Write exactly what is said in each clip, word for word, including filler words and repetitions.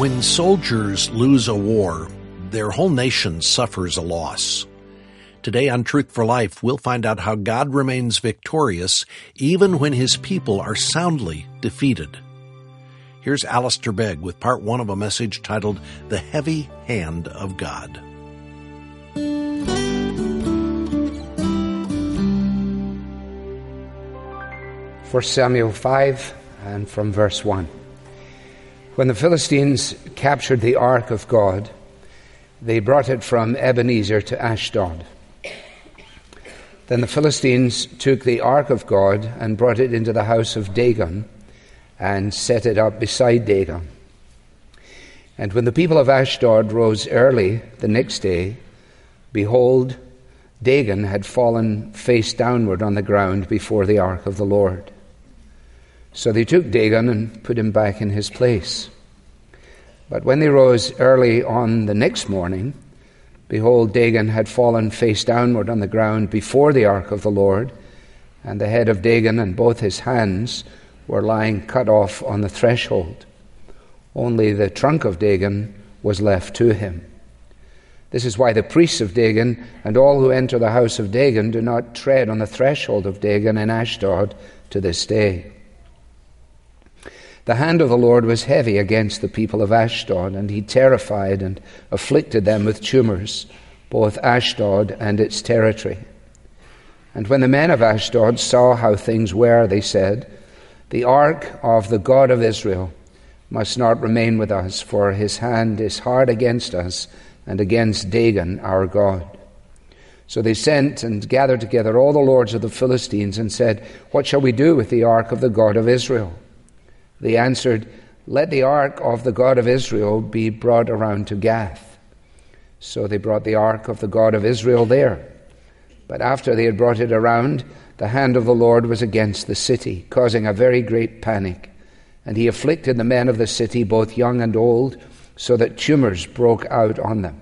When soldiers lose a war, their whole nation suffers a loss. Today on Truth for Life, we'll find out how God remains victorious even when his people are soundly defeated. Here's Alistair Begg with part one of a message titled, The Heavy Hand of God. First Samuel five, and from verse one. When the Philistines captured the ark of God, they brought it from Ebenezer to Ashdod. Then the Philistines took the ark of God and brought it into the house of Dagon and set it up beside Dagon. And when the people of Ashdod rose early the next day, behold, Dagon had fallen face downward on the ground before the ark of the Lord. So they took Dagon and put him back in his place. But when they rose early on the next morning, behold, Dagon had fallen face downward on the ground before the ark of the Lord, and the head of Dagon and both his hands were lying cut off on the threshold. Only the trunk of Dagon was left to him. This is why the priests of Dagon and all who enter the house of Dagon do not tread on the threshold of Dagon in Ashdod to this day. The hand of the Lord was heavy against the people of Ashdod, and he terrified and afflicted them with tumors, both Ashdod and its territory. And when the men of Ashdod saw how things were, they said, The ark of the God of Israel must not remain with us, for his hand is hard against us and against Dagon our God. So they sent and gathered together all the lords of the Philistines and said, What shall we do with the ark of the God of Israel? They answered, Let the ark of the God of Israel be brought around to Gath. So they brought the ark of the God of Israel there. But after they had brought it around, the hand of the Lord was against the city, causing a very great panic. And he afflicted the men of the city, both young and old, so that tumors broke out on them.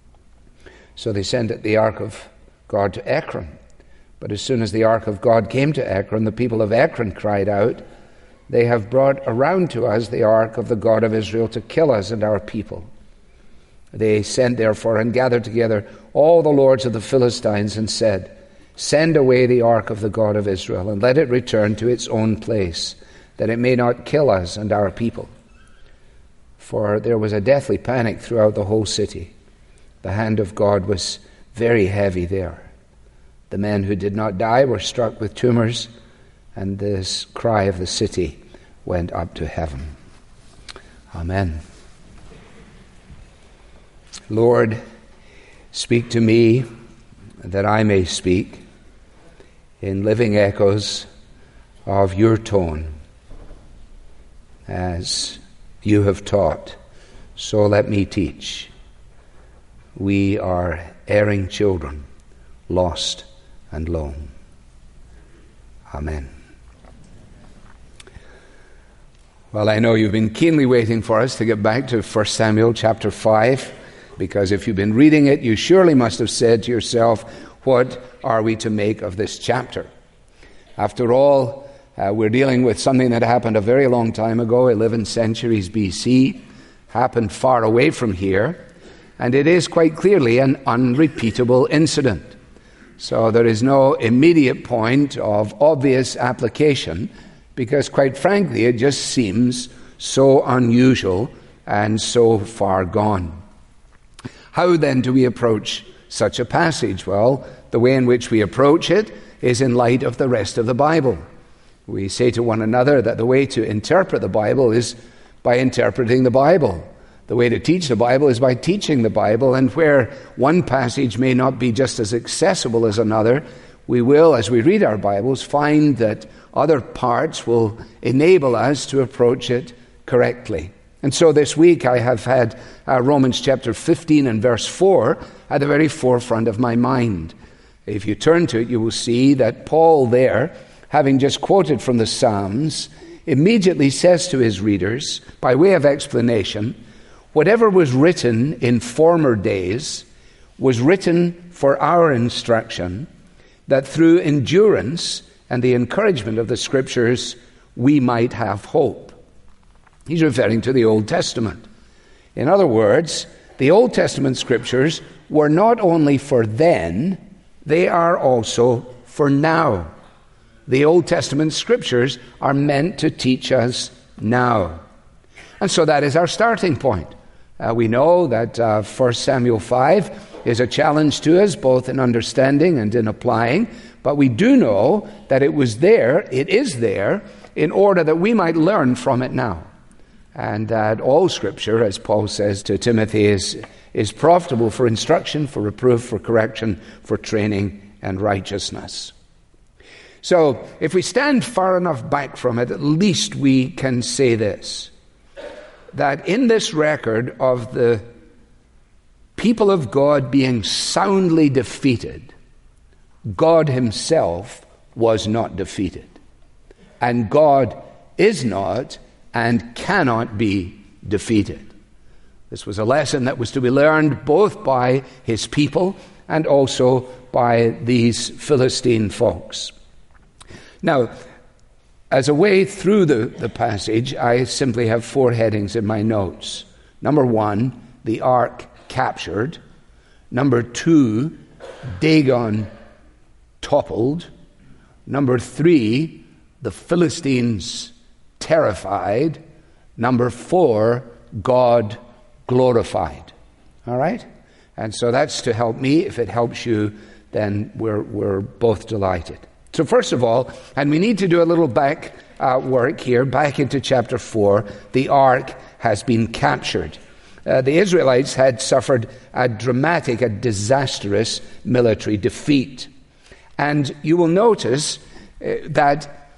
So they sent the ark of God to Ekron. But as soon as the ark of God came to Ekron, the people of Ekron cried out, They have brought around to us the ark of the God of Israel to kill us and our people. They sent therefore and gathered together all the lords of the Philistines and said, Send away the ark of the God of Israel, and let it return to its own place, that it may not kill us and our people. For there was a deathly panic throughout the whole city. The hand of God was very heavy there. The men who did not die were struck with tumors, and this cry of the city went up to heaven. Amen. Lord, speak to me that I may speak in living echoes of your tone. As you have taught, so let me teach. We are erring children, lost and lone. Amen. Well, I know you've been keenly waiting for us to get back to First Samuel chapter five, because if you've been reading it, you surely must have said to yourself, what are we to make of this chapter? After all, uh, we're dealing with something that happened a very long time ago, eleven centuries B C, happened far away from here, and it is quite clearly an unrepeatable incident. So there is no immediate point of obvious application, because quite frankly, it just seems so unusual and so far gone. How then do we approach such a passage? Well, the way in which we approach it is in light of the rest of the Bible. We say to one another that the way to interpret the Bible is by interpreting the Bible. The way to teach the Bible is by teaching the Bible, and where one passage may not be just as accessible as another, we will, as we read our Bibles, find that other parts will enable us to approach it correctly. And so this week I have had uh, Romans chapter fifteen and verse four at the very forefront of my mind. If you turn to it, you will see that Paul there, having just quoted from the Psalms, immediately says to his readers, by way of explanation, whatever was written in former days was written for our instruction, that through endurance and the encouragement of the Scriptures we might have hope. He's referring to the Old Testament. In other words, the Old Testament scriptures were not only for then, they are also for now. The Old Testament scriptures are meant to teach us now. And so that is our starting point. Uh, we know that uh, First Samuel five is a challenge to us, both in understanding and in applying. But we do know that it was there, it is there, in order that we might learn from it now. And that all Scripture, as Paul says to Timothy, is, is profitable for instruction, for reproof, for correction, for training and righteousness. So, if we stand far enough back from it, at least we can say this, that in this record of the people of God being soundly defeated, God himself was not defeated. And God is not and cannot be defeated. This was a lesson that was to be learned both by his people and also by these Philistine folks. Now, as a way through the, the passage, I simply have four headings in my notes. Number one, the ark captured. Number two, Dagon toppled. Number three, the Philistines terrified. Number four, God glorified. All right? And so that's to help me. If it helps you, then we're we're both delighted. So first of all, and we need to do a little back uh, work here, back into chapter four, the ark has been captured. Uh, the Israelites had suffered a dramatic, a disastrous military defeat. And you will notice uh, that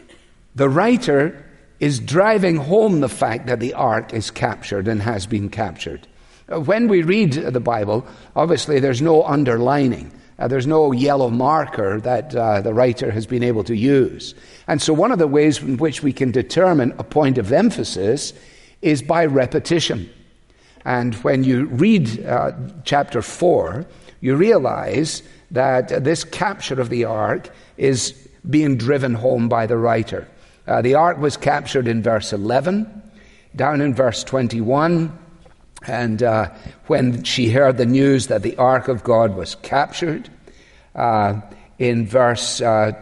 the writer is driving home the fact that the ark is captured and has been captured. Uh, when we read the Bible, obviously there's no underlining. Uh, there's no yellow marker that uh, the writer has been able to use. And so one of the ways in which we can determine a point of emphasis is by repetition. And when you read uh, chapter four, you realize that this capture of the ark is being driven home by the writer. Uh, the ark was captured in verse eleven, down in verse twenty-one, and uh, when she heard the news that the ark of God was captured, uh, in verse uh,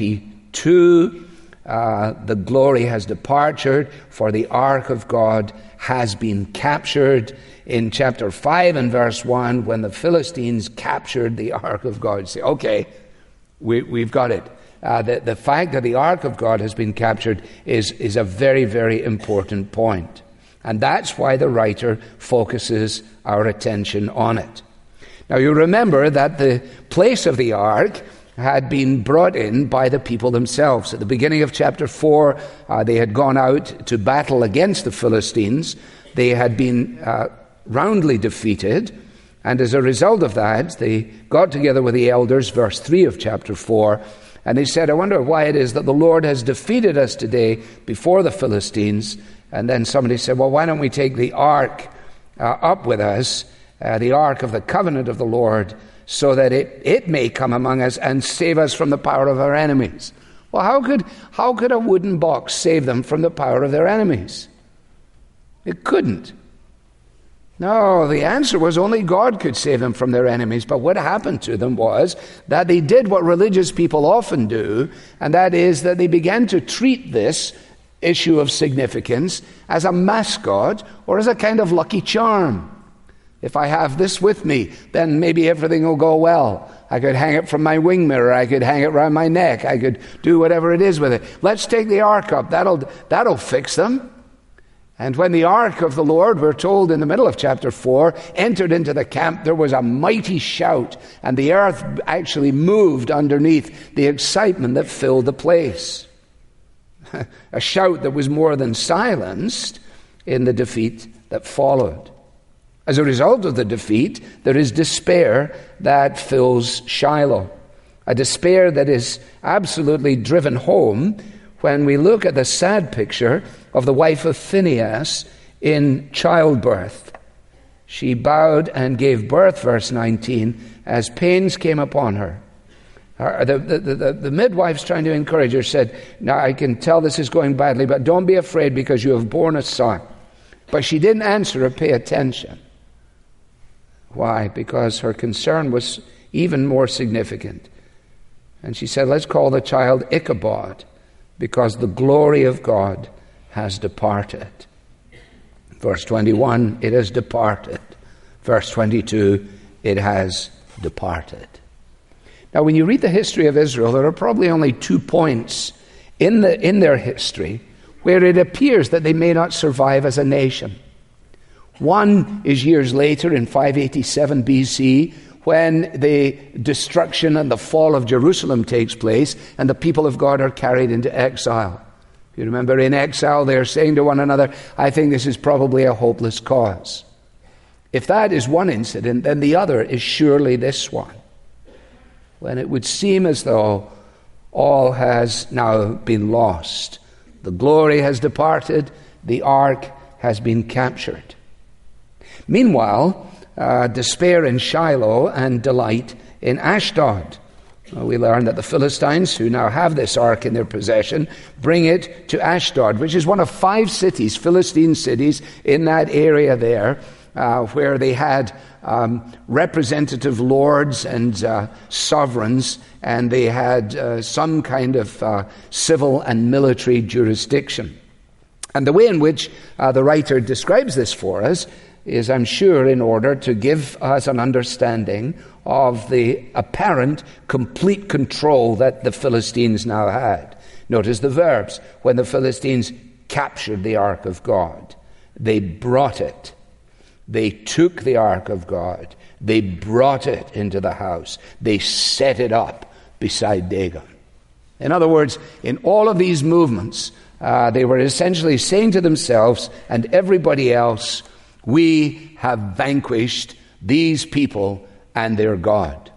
twenty-two, uh, the glory has departed, for the ark of God has been captured. In chapter five and verse one, when the Philistines captured the ark of God, you say, okay, we, we've got it. Uh, the, the fact that the ark of God has been captured is, is a very, very important point. And that's why the writer focuses our attention on it. Now you remember that the place of the ark had been brought in by the people themselves. At the beginning of chapter four, uh, they had gone out to battle against the Philistines. They had been uh, roundly defeated, and as a result of that, they got together with the elders, verse three of chapter four, and they said, I wonder why it is that the Lord has defeated us today before the Philistines. And then somebody said, well, why don't we take the ark uh, up with us, uh, the ark of the covenant of the Lord, so that it, it may come among us and save us from the power of our enemies. Well, how could, how could a wooden box save them from the power of their enemies? It couldn't. No, the answer was only God could save them from their enemies. But what happened to them was that they did what religious people often do, and that is that they began to treat this issue of significance as a mascot or as a kind of lucky charm. If I have this with me, then maybe everything will go well. I could hang it from my wing mirror. I could hang it around my neck. I could do whatever it is with it. Let's take the ark up. That'll, that'll fix them. And when the ark of the Lord, we're told in the middle of chapter four, entered into the camp, there was a mighty shout, and the earth actually moved underneath the excitement that filled the place. A shout that was more than silenced in the defeat that followed. As a result of the defeat, there is despair that fills Shiloh. A despair that is absolutely driven home when we look at the sad picture of the wife of Phinehas in childbirth. She bowed and gave birth, verse nineteen, as pains came upon her. The, the, the, the midwife's trying to encourage her, said, now I can tell this is going badly, but don't be afraid because you have borne a son. But she didn't answer or pay attention. Why? Because her concern was even more significant. And she said, let's call the child Ichabod, because the glory of God has departed. Verse twenty-one, it has departed. Verse twenty-two, it has departed. Now, when you read the history of Israel, there are probably only two points in the in their history where it appears that they may not survive as a nation. One is years later in five eighty-seven B C, when the destruction and the fall of Jerusalem takes place and the people of God are carried into exile. You remember, in exile they're saying to one another, I think this is probably a hopeless cause. If that is one incident, then the other is surely this one, when it would seem as though all has now been lost. The glory has departed, the ark has been captured. Meanwhile, uh, despair in Shiloh and delight in Ashdod. Well, we learn that the Philistines, who now have this ark in their possession, bring it to Ashdod, which is one of five cities, Philistine cities, in that area there, uh, where they had um, representative lords and uh, sovereigns, and they had uh, some kind of uh, civil and military jurisdiction. And the way in which uh, the writer describes this for us is, I'm sure, in order to give us an understanding of the apparent complete control that the Philistines now had. Notice the verbs. When the Philistines captured the ark of God, they brought it. They took the ark of God. They brought it into the house. They set it up beside Dagon. In other words, in all of these movements, uh, they were essentially saying to themselves and everybody else, we have vanquished these people and their God.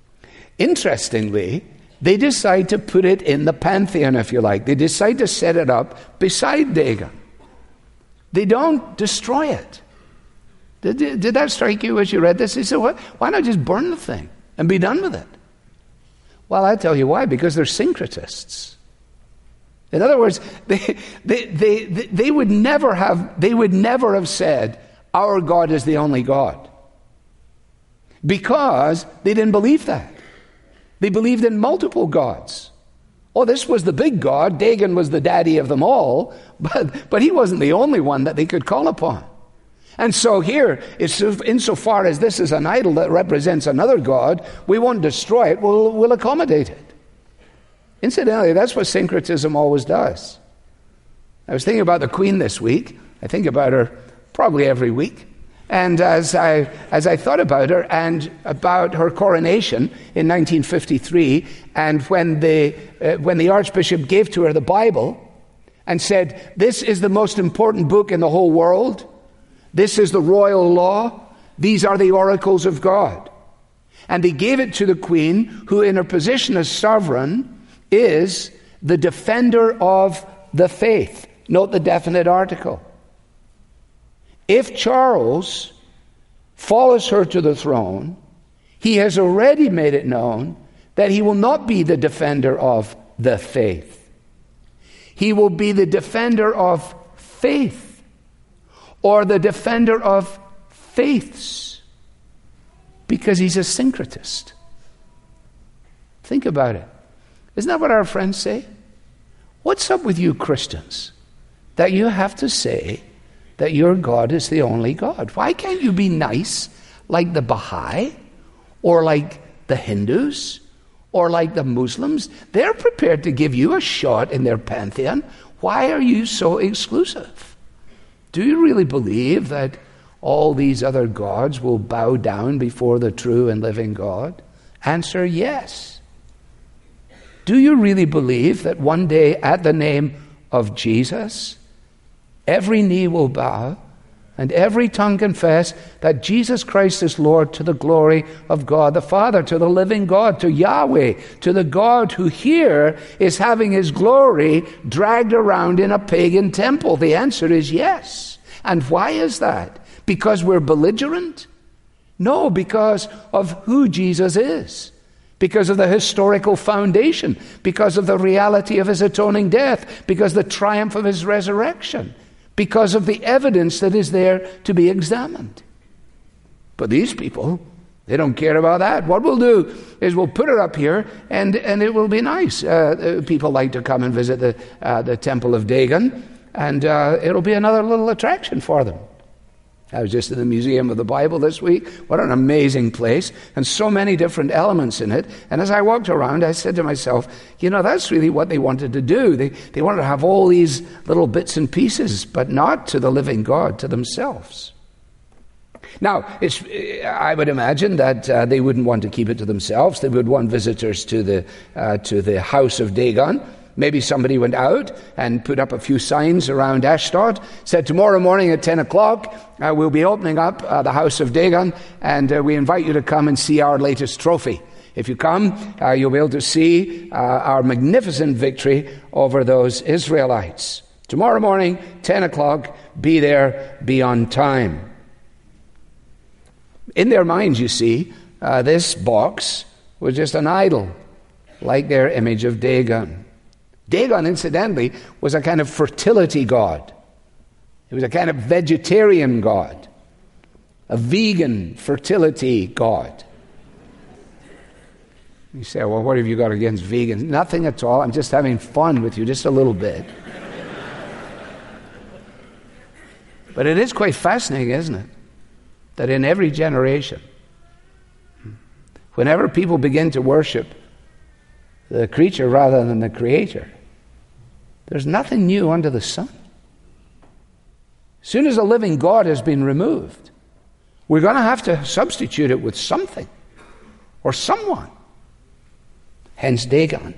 Interestingly, they decide to put it in the pantheon, if you like. They decide to set it up beside Dagon. They don't destroy it. Did, did that strike you as you read this? You said, what? Why not just burn the thing and be done with it? Well, I'll tell you why. Because they're syncretists. In other words, they, they, they, they, they would never have, they would never have said, our God is the only God. Because they didn't believe that. They believed in multiple gods. Oh, this was the big God. Dagon was the daddy of them all. But, but he wasn't the only one that they could call upon. And so here, insofar as this is an idol that represents another God, we won't destroy it, we'll, we'll accommodate it. Incidentally, that's what syncretism always does. I was thinking about the Queen this week. I think about her probably every week. And as I as I thought about her and about her coronation in nineteen fifty-three, and when the uh, when the Archbishop gave to her the Bible and said, this is the most important book in the whole world, this is the royal law, these are the oracles of God. And he gave it to the Queen, who in her position as sovereign is the defender of the faith. Note the definite article. If Charles follows her to the throne, he has already made it known that he will not be the defender of the faith. He will be the defender of faith, or the defender of faiths, because he's a syncretist. Think about it. Isn't that what our friends say? What's up with you Christians that you have to say that your God is the only God? Why can't you be nice like the Baha'i or like the Hindus or like the Muslims? They're prepared to give you a shot in their pantheon. Why are you so exclusive? Do you really believe that all these other gods will bow down before the true and living God? Answer, yes. Do you really believe that one day at the name of Jesus, every knee will bow and every tongue confess that Jesus Christ is Lord, to the glory of God the Father, to the living God, to Yahweh, to the God who here is having his glory dragged around in a pagan temple? The answer is yes. And why is that? Because we're belligerent? No, because of who Jesus is. Because of the historical foundation. Because of the reality of his atoning death. Because of the triumph of his resurrection. because of the evidence that is there to be examined. But these people, they don't care about that. What we'll do is we'll put it up here, and, and it will be nice. Uh, people like to come and visit the, uh, the Temple of Dagon, and uh, it'll be another little attraction for them. I was just in the Museum of the Bible this week. What an amazing place, and so many different elements in it. And as I walked around, I said to myself, you know, that's really what they wanted to do. They, they wanted to have all these little bits and pieces, but not to the living God, to themselves. Now, it's, I would imagine that uh, they wouldn't want to keep it to themselves. They would want visitors to the, uh, to the house of Dagon. Maybe somebody went out and put up a few signs around Ashdod, said tomorrow morning at ten o'clock, uh, we'll be opening up uh, the house of Dagon, and uh, we invite you to come and see our latest trophy. If you come, uh, you'll be able to see uh, our magnificent victory over those Israelites. Tomorrow morning, ten o'clock, be there, be on time. In their minds, you see, uh, this box was just an idol, like their image of Dagon. Dagon, incidentally, was a kind of fertility god. It was a kind of vegetarian god, a vegan fertility god. You say, well, what have you got against vegans? Nothing at all. I'm just having fun with you, just a little bit. But it is quite fascinating, isn't it? That in every generation, whenever people begin to worship the creature rather than the creator, there's nothing new under the sun. As soon as the living God has been removed, we're going to have to substitute it with something or someone. Hence Dagon.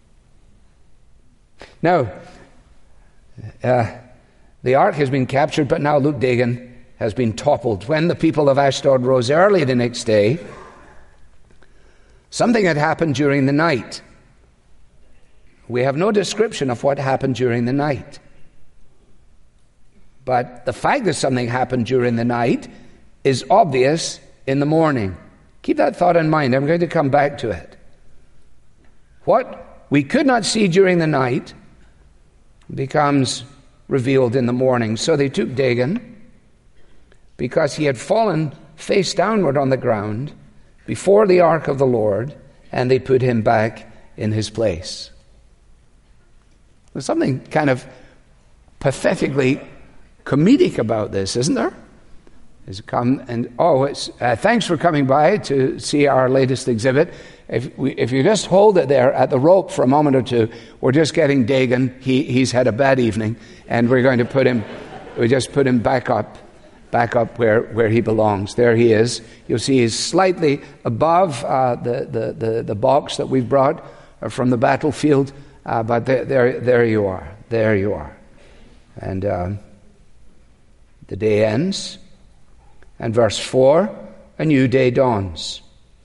Now, uh, the ark has been captured, but now look, Dagon has been toppled. When the people of Ashdod rose early the next day, something had happened during the night. We have no description of what happened during the night. But the fact that something happened during the night is obvious in the morning. Keep that thought in mind. I'm going to come back to it. What we could not see during the night becomes revealed in the morning. So they took Dagon, because he had fallen face downward on the ground before the ark of the Lord, and they put him back in his place. There's something kind of pathetically comedic about this, isn't there? Is come and oh, it's, uh, thanks for coming by to see our latest exhibit. If we, if you just hold it there at the rope for a moment or two, we're just getting Dagon. He he's had a bad evening, and we're going to put him. We just put him back up, back up where, where he belongs. There he is. You'll see he's slightly above uh, the, the the the box that we've brought from the battlefield. Uh, but there, there, there you are. There you are. And um, the day ends, and verse four, a new day dawns.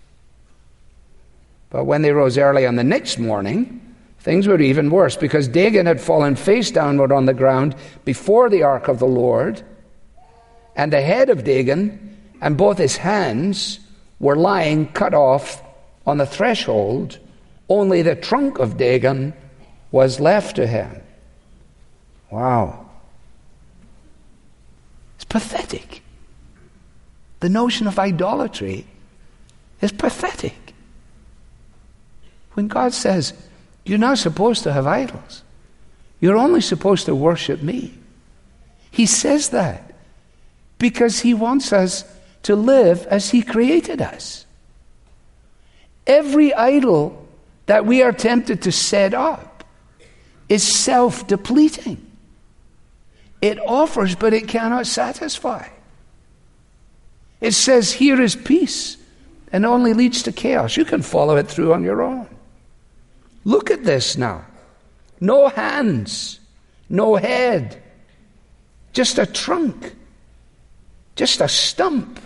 But when they rose early on the next morning, things were even worse, because Dagon had fallen face downward on the ground before the ark of the Lord, and the head of Dagon and both his hands were lying cut off on the threshold. Only the trunk of Dagon was left to him. Wow. It's pathetic. The notion of idolatry is pathetic. When God says, you're not supposed to have idols, you're only supposed to worship me, he says that because he wants us to live as he created us. Every idol that we are tempted to set up is self-depleting. It offers, but it cannot satisfy. It says, here is peace, and only leads to chaos. You can follow it through on your own. Look at this now. No hands, no head, just a trunk, just a stump.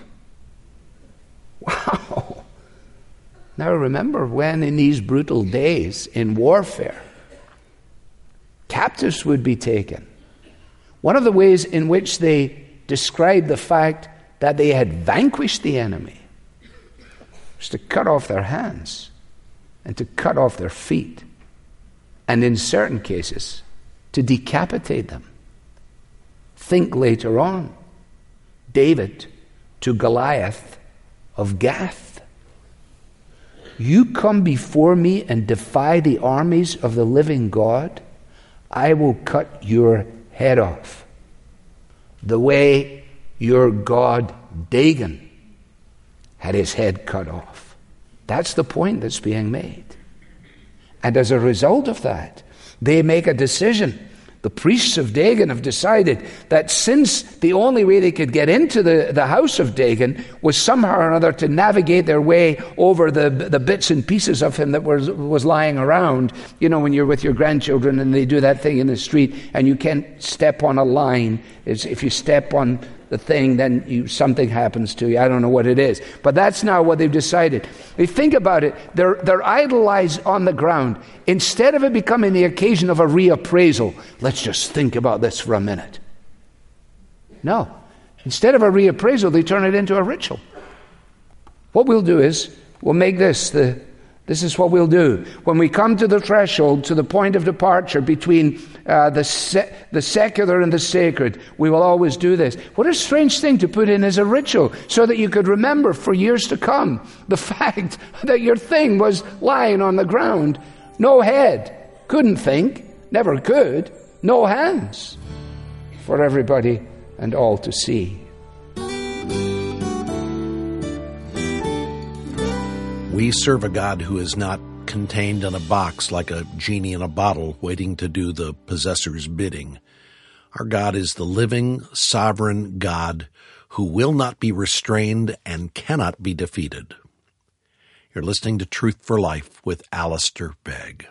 Wow. Now remember when in these brutal days in warfare, captives would be taken. One of the ways in which they described the fact that they had vanquished the enemy was to cut off their hands and to cut off their feet, and in certain cases, to decapitate them. Think later on. David to Goliath of Gath. You come before me and defy the armies of the living God, I will cut your head off. The way your god Dagon had his head cut off. That's the point that's being made. And as a result of that, they make a decision. The priests of Dagon have decided that since the only way they could get into the, the house of Dagon was somehow or another to navigate their way over the, the bits and pieces of him that was, was lying around, you know, when you're with your grandchildren and they do that thing in the street and you can't step on a line. It's, if you step on the thing, then you, something happens to you. I don't know what it is. But that's now what they've decided. They think about it. They're, they're idolized on the ground. Instead of it becoming the occasion of a reappraisal, let's just think about this for a minute. No. Instead of a reappraisal, they turn it into a ritual. What we'll do is, we'll make this the This is what we'll do. When we come to the threshold, to the point of departure between uh, the se- the secular and the sacred, we will always do this. What a strange thing to put in as a ritual, so that you could remember for years to come the fact that your thing was lying on the ground. No head, couldn't think, never could, no hands, for everybody and all to see. We serve a God who is not contained in a box like a genie in a bottle waiting to do the possessor's bidding. Our God is the living, sovereign God who will not be restrained and cannot be defeated. You're listening to Truth for Life with Alistair Begg.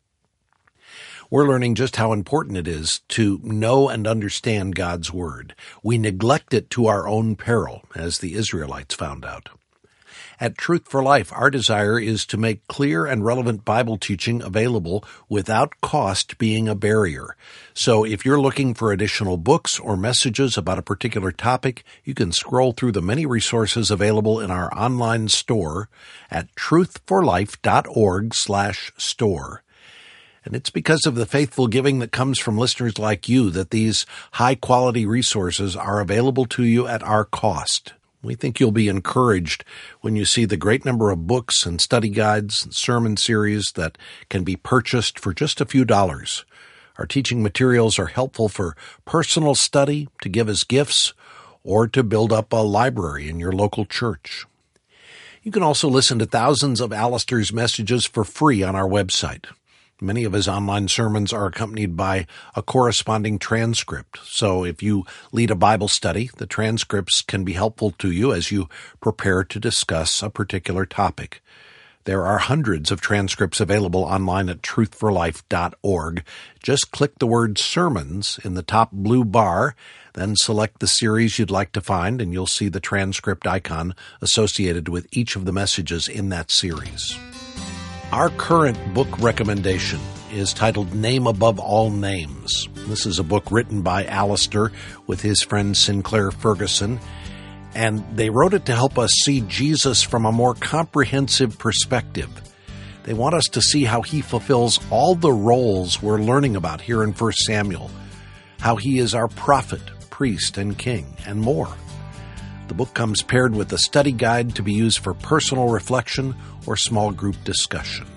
We're learning just how important it is to know and understand God's Word. We neglect it to our own peril, as the Israelites found out. At Truth for Life, our desire is to make clear and relevant Bible teaching available without cost being a barrier. So if you're looking for additional books or messages about a particular topic, you can scroll through the many resources available in our online store at truthforlife.org slash store. And it's because of the faithful giving that comes from listeners like you that these high-quality resources are available to you at our cost. We think you'll be encouraged when you see the great number of books and study guides and sermon series that can be purchased for just a few dollars. Our teaching materials are helpful for personal study, to give as gifts, or to build up a library in your local church. You can also listen to thousands of Alistair's messages for free on our website. Many of his online sermons are accompanied by a corresponding transcript. So if you lead a Bible study, the transcripts can be helpful to you as you prepare to discuss a particular topic. There are hundreds of transcripts available online at truth for life dot org. Just click the word sermons in the top blue bar, then select the series you'd like to find, and you'll see the transcript icon associated with each of the messages in that series. Our current book recommendation is titled Name Above All Names. This is a book written by Alistair with his friend Sinclair Ferguson, and they wrote it to help us see Jesus from a more comprehensive perspective. They want us to see how he fulfills all the roles we're learning about here in First Samuel, how he is our prophet, priest, and king, and more. The book comes paired with a study guide to be used for personal reflection or small group discussion.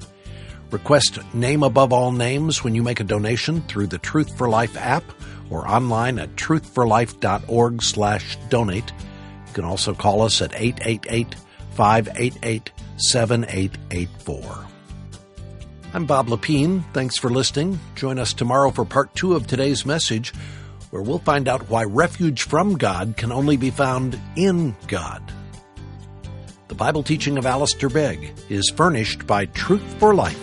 Request Name Above All Names when you make a donation through the Truth for Life app or online at truthforlife.org slash donate. You can also call us at eight eight eight, five eight eight, seven eight eight four. I'm Bob Lepine. Thanks for listening. Join us tomorrow for part two of today's message, where we'll find out why refuge from God can only be found in God. The Bible teaching of Alistair Begg is furnished by Truth for Life,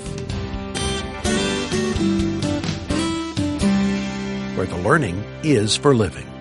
where the learning is for living.